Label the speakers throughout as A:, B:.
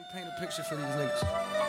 A: paint a picture for these niggas.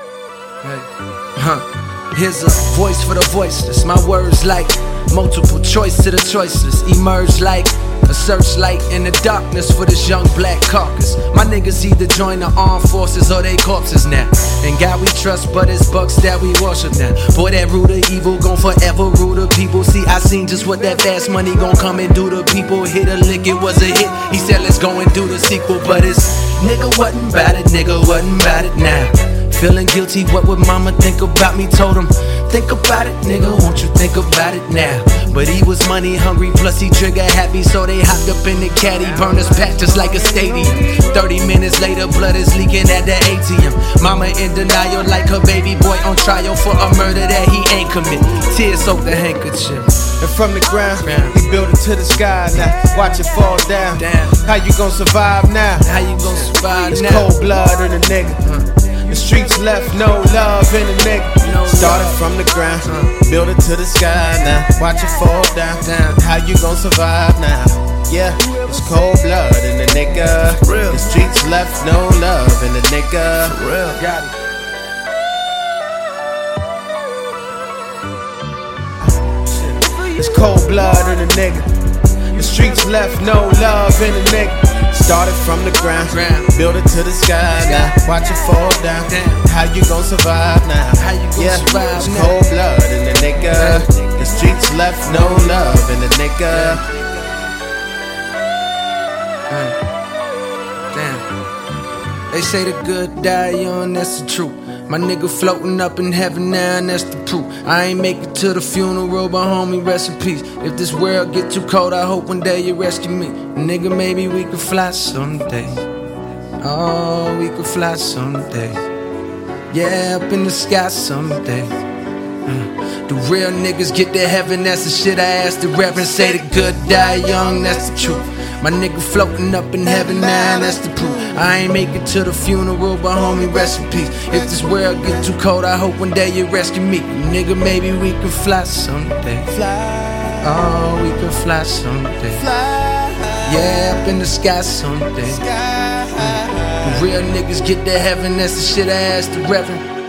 A: Hey. Here's a voice for the voiceless. My words like multiple choice to the choiceless. Emerge like a searchlight in the darkness for this young black caucus. My niggas either join the armed forces or they corpses now. And God we trust, but it's bucks that we worship now. Boy, that root of evil gon' forever rule the people. See, I seen just what that fast money gon' come and do to people. Hit a lick, it was a hit. He said let's go and do the sequel, but it's nigga wasn't bout it, nigga wasn't bout it now. Feeling guilty, what would mama think about me? Told him, think about it, nigga, won't you think about it now? But he was money hungry, plus he trigger happy, so they hopped up in the caddy, burned his pack just like a stadium. 30 minutes later, blood is leaking at the ATM. Mama in denial like her baby boy on trial for a murder that he ain't commit. Tears soak the handkerchief.
B: And from the ground, he built it to the sky now. Watch it fall down. How you gon' survive now?
A: How you gon' survive
B: it's
A: now?
B: Cold blood in the nigga. The streets left no love in the nigga. Started from the ground, built it to the sky now. Watch it fall down. How you gon' survive now? Yeah, it's cold blood in the nigga. The streets left no love in the nigga.
A: For real. Got it.
B: It's cold blood in the nigga. The streets left no love in the nigga. Started from the ground, built it to the sky now. Watch it fall down. How you gon' survive now?
A: How you gon' survive
B: it's
A: now?
B: cold blood in the nigga. The streets left no love in the nigga.
A: Damn. They say the good die young, that's the truth. My nigga floating up in heaven now, and that's the proof. I ain't make it to the funeral, but homie, rest in peace. If this world get too cold, I hope one day you rescue me. Nigga, maybe we could fly someday. Oh, we could fly someday. Yeah, up in the sky someday. The real niggas get to heaven, that's the shit I asked the reverend. Say the good die young, that's the truth. My nigga floating up in heaven now, that's the proof. I ain't make it to the funeral, but homie, rest in peace. If this world get too cold, I hope one day you rescue me. Nigga, maybe we can fly someday. Oh, we can fly someday. Yeah, up in the sky someday. The real niggas get to heaven, that's the shit I asked the reverend.